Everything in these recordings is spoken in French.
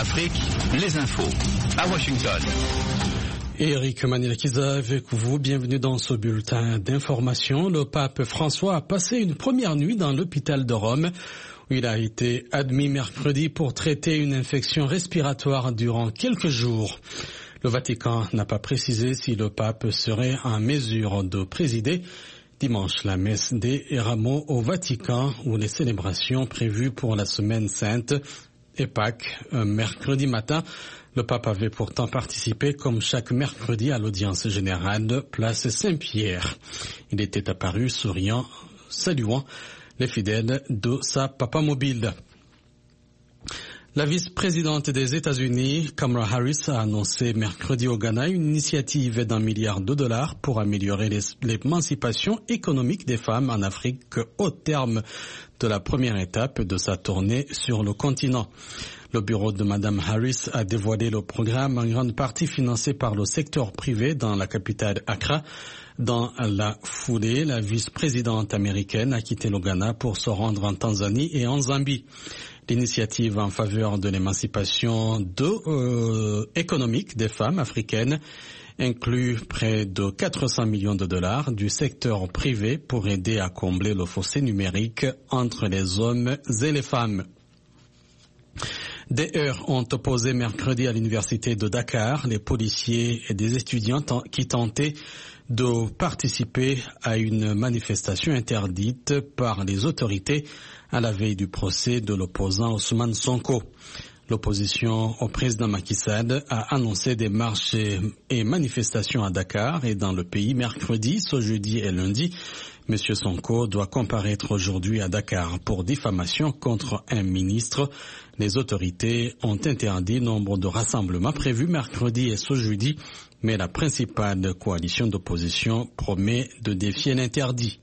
Afrique, les infos. À Washington. Eric Manilakiza avec vous. Bienvenue dans ce bulletin d'information. Le pape François a passé une première nuit dans l'hôpital de Rome où il a été admis mercredi pour traiter une infection respiratoire durant quelques jours. Le Vatican n'a pas précisé si le pape serait en mesure de présider dimanche la messe des Rameaux au Vatican où les célébrations prévues pour la semaine sainte et Pâques mercredi matin. Le pape avait pourtant participé comme chaque mercredi à l'audience générale de place Saint-Pierre. Il était apparu souriant, saluant les fidèles de sa papamobile. La vice-présidente des États-Unis, Kamala Harris, a annoncé mercredi au Ghana une initiative d'$1 milliard pour améliorer l'émancipation économique des femmes en Afrique au terme de la première étape de sa tournée sur le continent. Le bureau de Mme Harris a dévoilé le programme en grande partie financé par le secteur privé dans la capitale Accra. Dans la foulée, la vice-présidente américaine a quitté le Ghana pour se rendre en Tanzanie et en Zambie. L'initiative en faveur de l'émancipation économique des femmes africaines inclut près de $400 millions du secteur privé pour aider à combler le fossé numérique entre les hommes et les femmes. Des heurts ont opposé mercredi à l'université de Dakar les policiers et des étudiants qui tentaient de participer à une manifestation interdite par les autorités à la veille du procès de l'opposant Ousmane Sonko. L'opposition au président Macky Sall a annoncé des marches et manifestations à Dakar et dans le pays mercredi, ce jeudi et lundi. M. Sonko doit comparaître aujourd'hui à Dakar pour diffamation contre un ministre. Les autorités ont interdit nombre de rassemblements prévus mercredi et ce jeudi, mais la principale coalition d'opposition promet de défier l'interdit.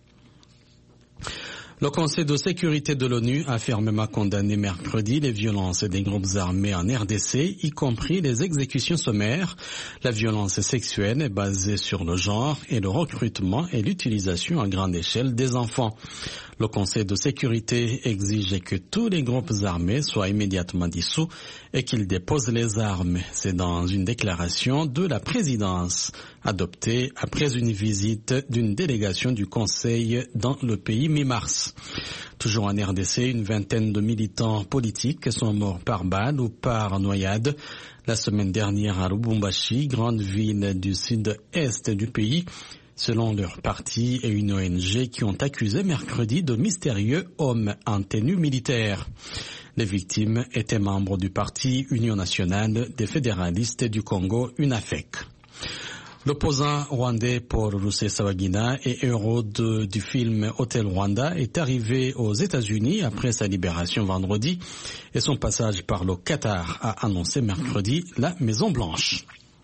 Le Conseil de sécurité de l'ONU a fermement condamné mercredi les violences des groupes armés en RDC, y compris les exécutions sommaires, la violence sexuelle basée sur le genre et le recrutement et l'utilisation à grande échelle des enfants. Le Conseil de sécurité exige que tous les groupes armés soient immédiatement dissous et qu'ils déposent les armes. C'est dans une déclaration de la présidence adoptée après une visite d'une délégation du Conseil dans le pays mi-mars. Toujours en RDC, une vingtaine de militants politiques sont morts par balle ou par noyade la semaine dernière à Lubumbashi, grande ville du sud-est du pays, selon leur parti et une ONG qui ont accusé mercredi de mystérieux hommes en tenue militaire. Les victimes étaient membres du parti Union nationale des fédéralistes du Congo, UNAFEC. L'opposant rwandais Paul Rusesabagina et héros du film Hotel Rwanda est arrivé aux États-Unis après sa libération vendredi et son passage par le Qatar a annoncé mercredi la Maison-Blanche.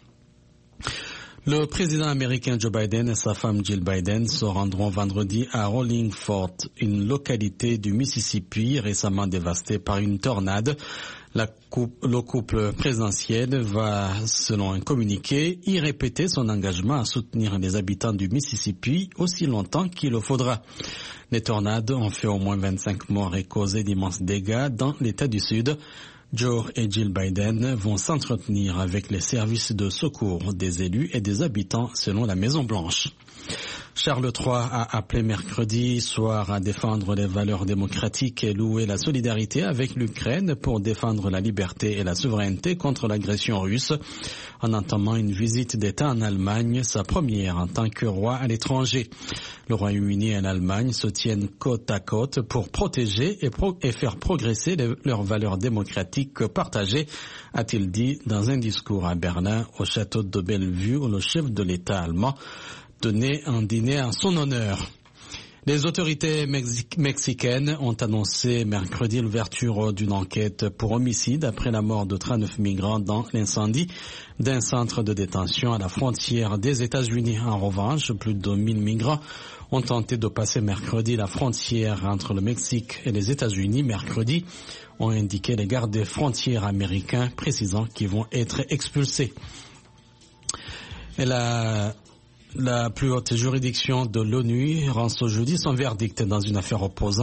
Le président américain Joe Biden et sa femme Jill Biden se rendront vendredi à Rolling Ford, une localité du Mississippi récemment dévastée par une tornade. Le couple présidentiel va, selon un communiqué, y répéter son engagement à soutenir les habitants du Mississippi aussi longtemps qu'il le faudra. Les tornades ont fait au moins 25 morts et causé d'immenses dégâts dans l'État du Sud. Joe et Jill Biden vont s'entretenir avec les services de secours des élus et des habitants selon la Maison-Blanche. Charles III a appelé mercredi soir à défendre les valeurs démocratiques et louer la solidarité avec l'Ukraine pour défendre la liberté et la souveraineté contre l'agression russe en entamant une visite d'État en Allemagne, sa première en tant que roi à l'étranger. Le Royaume-Uni et l'Allemagne se tiennent côte à côte pour protéger et faire progresser leurs valeurs démocratiques partagées, a-t-il dit dans un discours à Berlin au château de Bellevue où le chef de l'État allemand donné un dîner en son honneur. Les autorités mexicaines ont annoncé mercredi l'ouverture d'une enquête pour homicide après la mort de 39 migrants dans l'incendie d'un centre de détention à la frontière des États-Unis. En revanche, plus de 1000 migrants ont tenté de passer mercredi la frontière entre le Mexique et les États-Unis. Mercredi, ont indiqué les gardes des frontières américains, précisant qu'ils vont être expulsés. Et la plus haute juridiction de l'ONU rend ce jeudi son verdict dans une affaire opposant